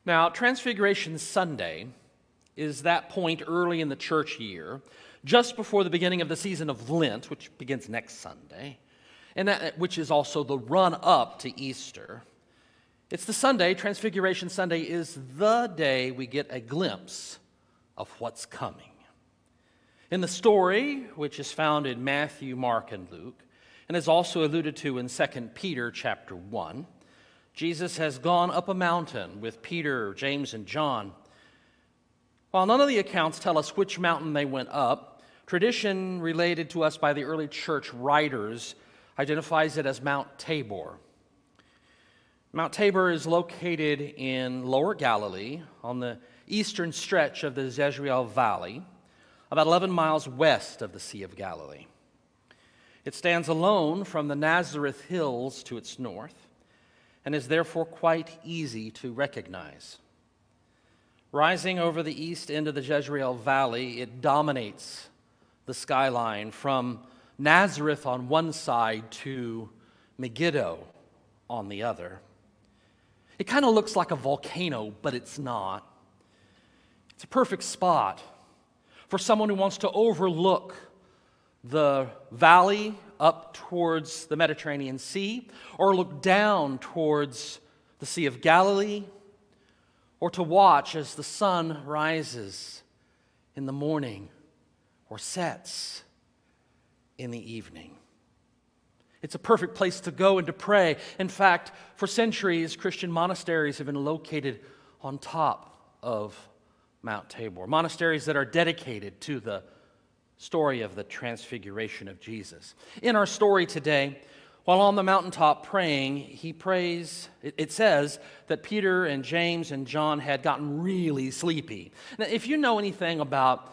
Now, Transfiguration Sunday is that point early in the church year, just before the beginning of the season of Lent, which begins next Sunday, and which is also the run-up to Easter. It's the Sunday, Transfiguration Sunday is the day we get a glimpse of what's coming. In the story, which is found in Matthew, Mark, and Luke, and is also alluded to in 2 Peter chapter 1, Jesus has gone up a mountain with Peter, James, and John. While none of the accounts tell us which mountain they went up, tradition related to us by the early church writers identifies it as Mount Tabor. Mount Tabor is located in Lower Galilee on the eastern stretch of the Jezreel Valley, about 11 miles west of the Sea of Galilee. It stands alone from the Nazareth Hills to its north and is therefore quite easy to recognize. Rising over the east end of the Jezreel Valley, it dominates the skyline from Nazareth on one side to Megiddo on the other. It kind of looks like a volcano, but it's not. It's a perfect spot for someone who wants to overlook the valley up towards the Mediterranean Sea, or look down towards the Sea of Galilee, or to watch as the sun rises in the morning or sets in the evening. It's a perfect place to go and to pray. In fact, for centuries, Christian monasteries have been located on top of Mount Tabor, monasteries that are dedicated to the story of the transfiguration of Jesus. In our story today, while on the mountaintop praying, he prays, it says that Peter and James and John had gotten really sleepy. Now, if you know anything about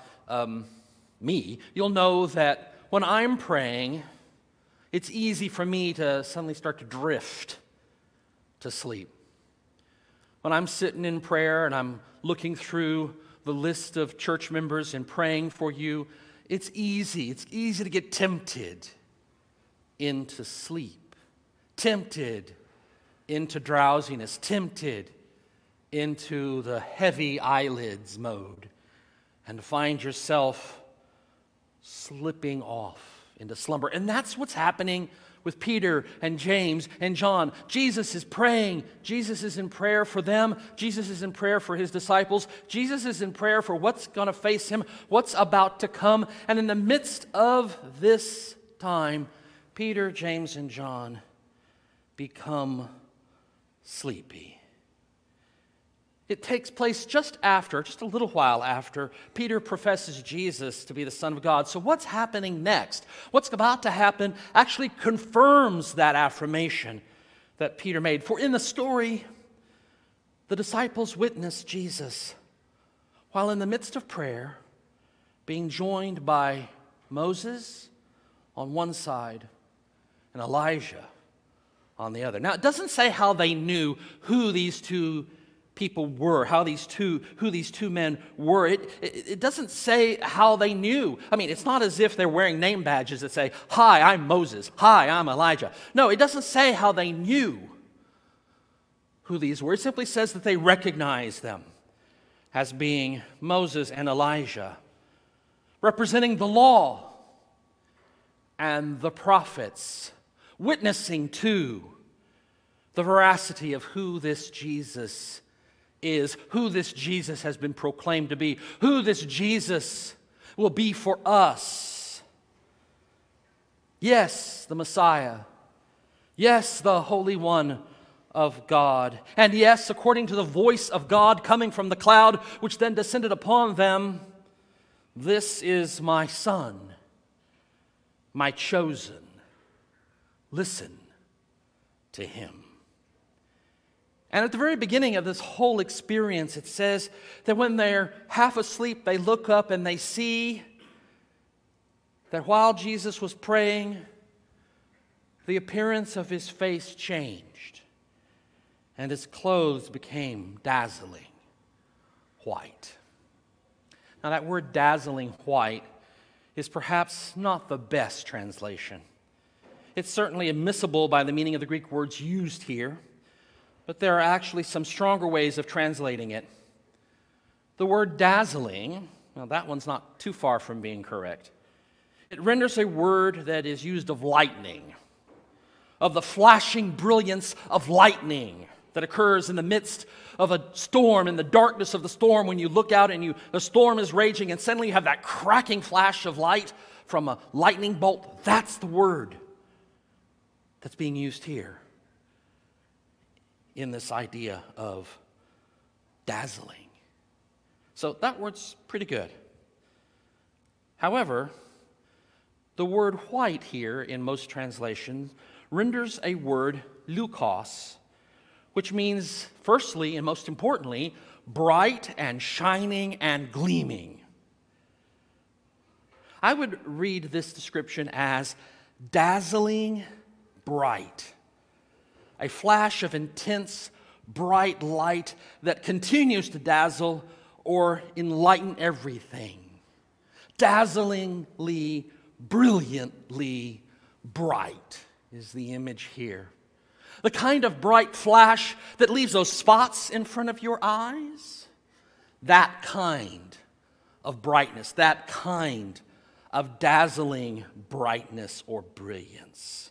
me, you'll know that when I'm praying, it's easy for me to suddenly start to drift to sleep. When I'm sitting in prayer and I'm looking through the list of church members and praying for you, it's easy to get tempted into sleep, tempted into drowsiness, tempted into the heavy eyelids mode, and to find yourself slipping off into slumber. And that's what's happening with Peter and James and John. Jesus is praying. Jesus is in prayer for them. Jesus is in prayer for his disciples. Jesus is in prayer for what's going to face him, what's about to come. And in the midst of this time, Peter, James, and John become sleepy. It takes place just a little while after, Peter professes Jesus to be the Son of God. So what's happening next? What's about to happen actually confirms that affirmation that Peter made. For in the story, the disciples witness Jesus while in the midst of prayer, being joined by Moses on one side and Elijah on the other. Now, it doesn't say how they knew who these two people were, who these two men were. It doesn't say how they knew. I mean, it's not as if they're wearing name badges that say, "Hi, I'm Moses. Hi, I'm Elijah." No, it doesn't say how they knew who these were. It simply says that they recognized them as being Moses and Elijah, representing the law and the prophets, witnessing to the veracity of who this Jesus is, who this Jesus has been proclaimed to be, who this Jesus will be for us. Yes, the Messiah. Yes, the Holy One of God. And yes, according to the voice of God coming from the cloud, which then descended upon them, "This is my Son, my chosen. Listen to him." And at the very beginning of this whole experience, it says that when they're half asleep, they look up and they see that while Jesus was praying, the appearance of his face changed and his clothes became dazzling white. Now, that word dazzling white is perhaps not the best translation. It's certainly admissible by the meaning of the Greek words used here. but there are actually some stronger ways of translating it. The word dazzling, well, that one's not too far from being correct. It renders a word that is used of lightning, of the flashing brilliance of lightning that occurs in the midst of a storm, in the darkness of the storm, when you look out and the storm is raging and suddenly you have that cracking flash of light from a lightning bolt. That's the word that's being used here in this idea of dazzling. So that word's pretty good. However, the word white here in most translations renders a word lukos, which means, firstly and most importantly, bright and shining and gleaming. I would read this description as dazzling bright, a flash of intense, bright light that continues to dazzle or enlighten everything. Dazzlingly, brilliantly bright is the image here. The kind of bright flash that leaves those spots in front of your eyes. That kind of brightness, that kind of dazzling brightness or brilliance.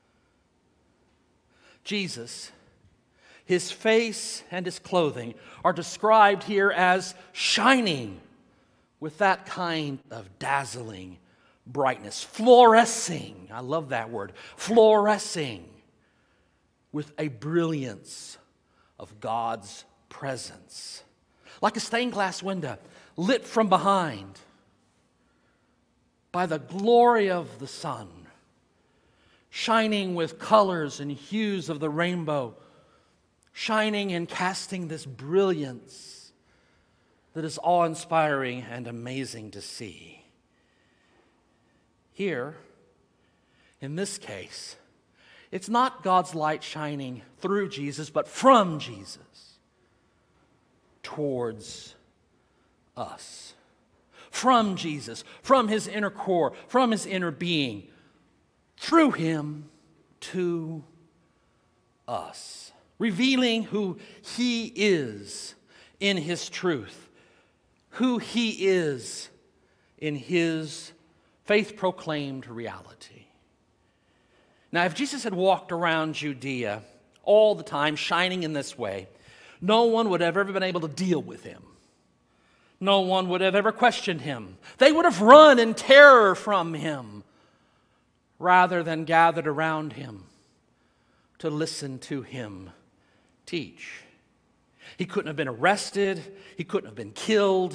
Jesus, his face and his clothing are described here as shining with that kind of dazzling brightness, fluorescing. I love that word, fluorescing with a brilliance of God's presence. Like a stained glass window lit from behind by the glory of the sun, shining with colors and hues of the rainbow, shining and casting this brilliance that is awe-inspiring and amazing to see. Here, in this case, it's not God's light shining through Jesus, but from Jesus towards us. From Jesus, from his inner core, from his inner being, through him to us, revealing who he is in his truth, who he is in his faith-proclaimed reality. Now, if Jesus had walked around Judea all the time, shining in this way, no one would have ever been able to deal with him. No one would have ever questioned him. They would have run in terror from him rather than gathered around him to listen to him teach. He couldn't have been arrested. He couldn't have been killed.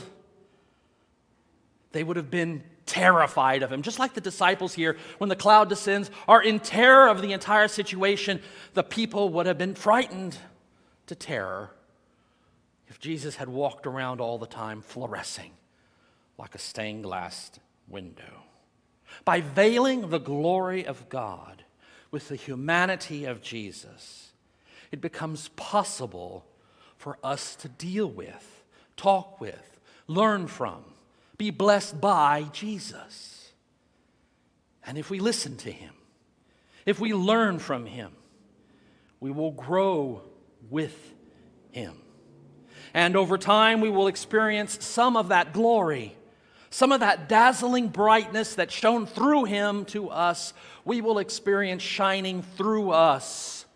They would have been terrified of him. Just like the disciples here, when the cloud descends, are in terror of the entire situation, the people would have been frightened to terror if Jesus had walked around all the time fluorescing like a stained glass window. By veiling the glory of God with the humanity of Jesus, it becomes possible for us to deal with, talk with, learn from, be blessed by Jesus. And if we listen to him, if we learn from him, we will grow with him. And over time, we will experience some of that glory, some of that dazzling brightness that shone through him to us, we will experience shining through us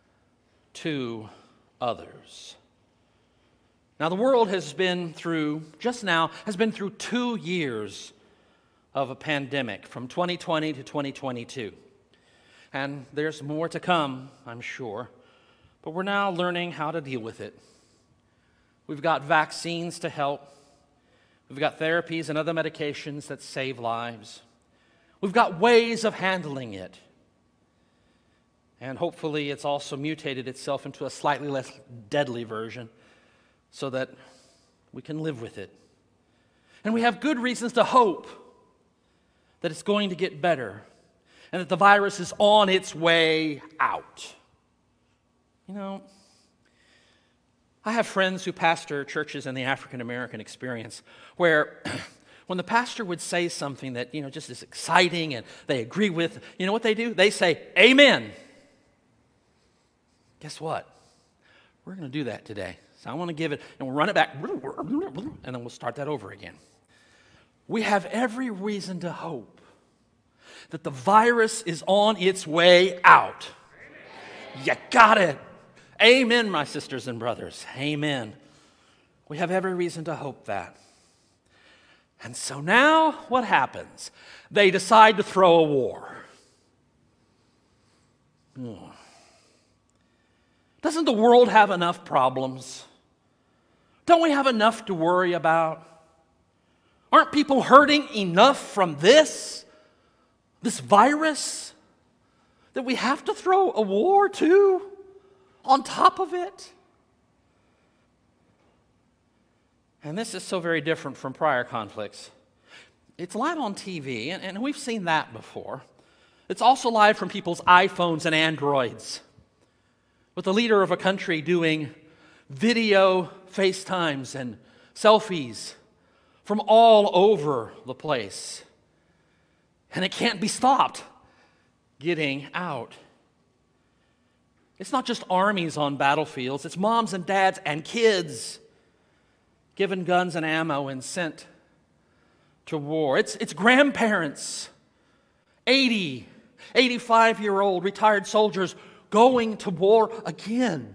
to others. Now, the world has been through 2 years of a pandemic, from 2020 to 2022. And there's more to come, I'm sure. But we're now learning how to deal with it. We've got vaccines to help. We've got therapies and other medications that save lives. We've got ways of handling it. And hopefully it's also mutated itself into a slightly less deadly version so that we can live with it. And we have good reasons to hope that it's going to get better and that the virus is on its way out. You know, I have friends who pastor churches in the African American experience where when the pastor would say something that, just is exciting and they agree with, you know what they do? They say, "Amen." Guess what? We're going to do that today. So I want to give it, and we'll run it back, and then we'll start that over again. We have every reason to hope that the virus is on its way out. Amen. You got it. Amen, my sisters and brothers. Amen. We have every reason to hope that. And so now what happens? They decide to throw a war. Doesn't the world have enough problems? Don't we have enough to worry about? Aren't people hurting enough from this virus, that we have to throw a war too on top of it? And this is so very different from prior conflicts. It's live on TV, and we've seen that before. It's also live from people's iPhones and Androids, with the leader of a country doing video FaceTimes and selfies from all over the place. And it can't be stopped getting out. It's not just armies on battlefields, it's moms and dads and kids given guns and ammo and sent to war. It's grandparents, 80, 85-year-old retired soldiers going to war again.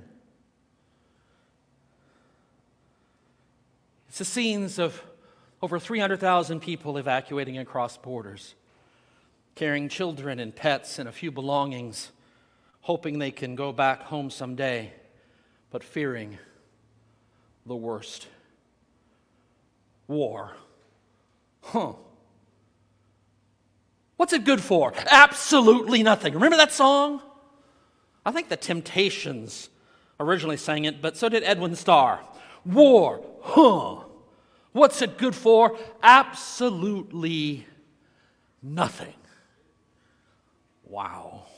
It's the scenes of over 300,000 people evacuating across borders, carrying children and pets and a few belongings, hoping they can go back home someday, but fearing the worst. War. What's it good for? Absolutely nothing. Remember that song? I think the Temptations originally sang it, but so did Edwin Starr. War. What's it good for? Absolutely nothing. Wow.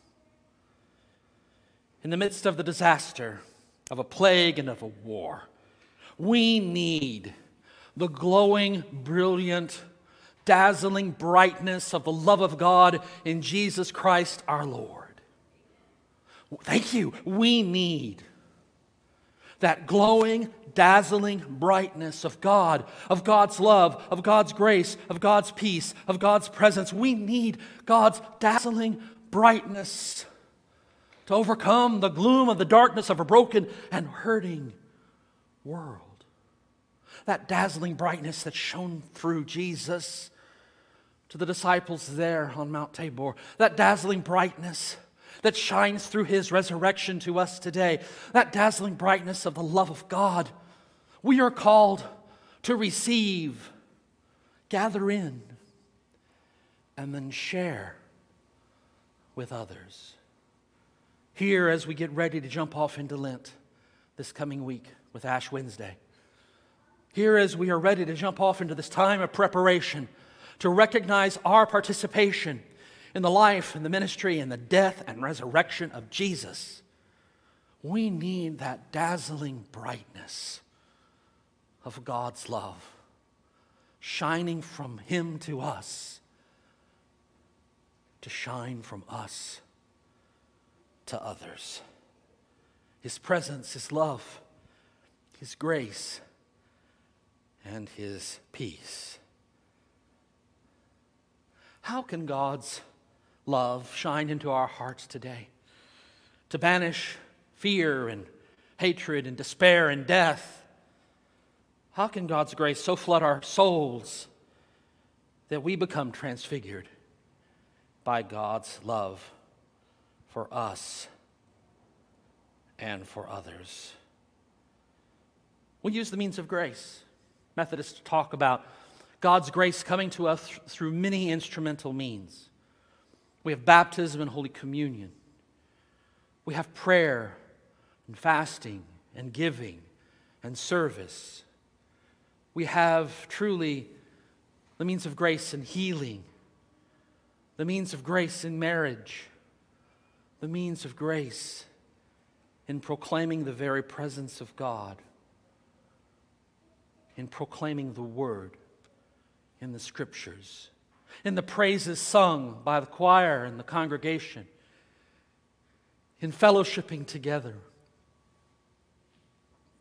In the midst of the disaster of a plague and of a war, we need the glowing, brilliant, dazzling brightness of the love of God in Jesus Christ our Lord. Thank you. We need that glowing, dazzling brightness of God, of God's love, of God's grace, of God's peace, of God's presence. We need God's dazzling brightness to overcome the gloom of the darkness of a broken and hurting world. That dazzling brightness that shone through Jesus to the disciples there on Mount Tabor. That dazzling brightness that shines through His resurrection to us today. That dazzling brightness of the love of God. We are called to receive, gather in, and then share with others. Here, as we get ready to jump off into Lent this coming week with Ash Wednesday. Here, as we are ready to jump off into this time of preparation to recognize our participation in the life and the ministry and the death and resurrection of Jesus, we need that dazzling brightness of God's love shining from Him to us, to shine from us to others. His presence, His love, His grace, and His peace. How can God's love shine into our hearts today to banish fear and hatred and despair and death? How can God's grace so flood our souls that we become transfigured by God's love for us and for others? We use the means of grace. Methodists talk about God's grace coming to us through many instrumental means. We have baptism and Holy Communion. We have prayer and fasting and giving and service. We have truly the means of grace in healing, the means of grace in marriage, the means of grace in proclaiming the very presence of God, in proclaiming the Word in the Scriptures, in the praises sung by the choir and the congregation, in fellowshipping together,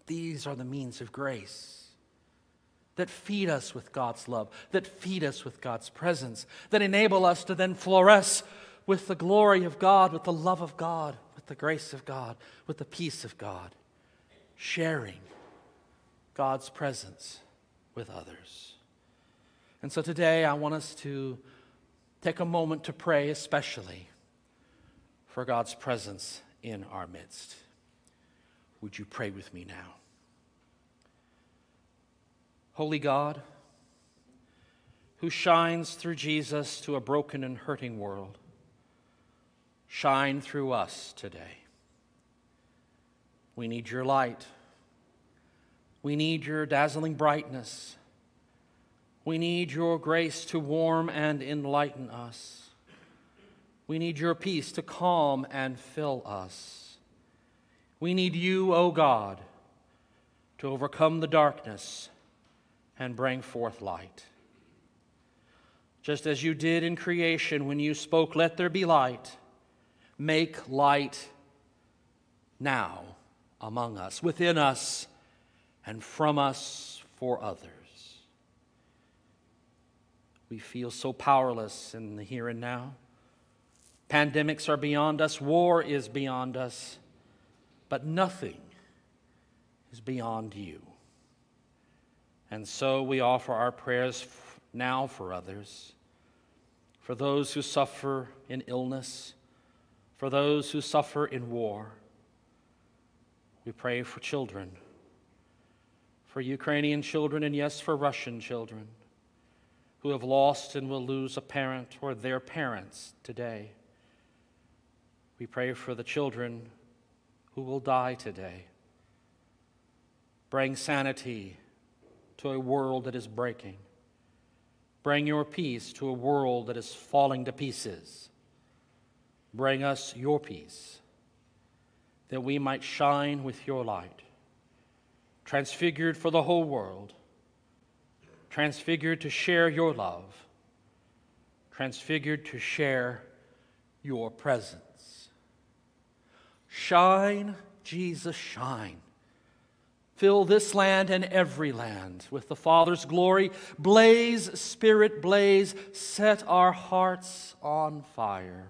these are the means of grace that feed us with God's love, that feed us with God's presence, that enable us to then fluoresce with the glory of God, with the love of God, with the grace of God, with the peace of God, sharing God's presence with others. And so today I want us to take a moment to pray especially for God's presence in our midst. Would you pray with me now? Holy God, who shines through Jesus to a broken and hurting world, shine through us today. We need your light. We need your dazzling brightness. We need your grace to warm and enlighten us. We need your peace to calm and fill us. We need you, O God, to overcome the darkness and bring forth light. Just as you did in creation when you spoke, "Let there be light," make light now among us, within us, and from us for others. We feel so powerless in the here and now. Pandemics are beyond us, war is beyond us, but nothing is beyond you. And so we offer our prayers now for others, for those who suffer in illness, for those who suffer in war. We pray for children, for Ukrainian children, and yes, for Russian children who have lost and will lose a parent or their parents today. We pray for the children who will die today. Bring sanity to a world that is breaking. Bring your peace to a world that is falling to pieces. Bring us your peace, that we might shine with your light, transfigured for the whole world, transfigured to share your love, transfigured to share your presence. Shine, Jesus, shine. Fill this land and every land with the Father's glory. Blaze, Spirit, blaze. Set our hearts on fire.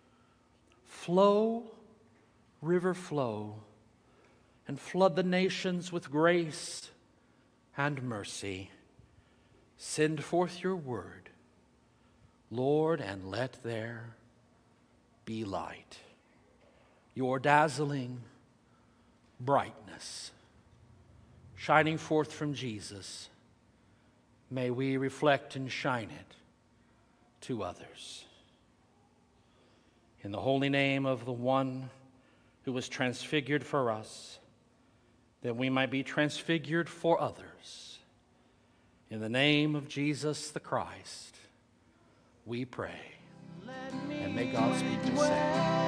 Flow, river, flow, and flood the nations with grace and mercy. Send forth your word, Lord, and let there be light. Your dazzling brightness shining forth from Jesus, may we reflect and shine it to others. In the holy name of the one who was transfigured for us, that we might be transfigured for others. In the name of Jesus the Christ, we pray. And may God speak and say.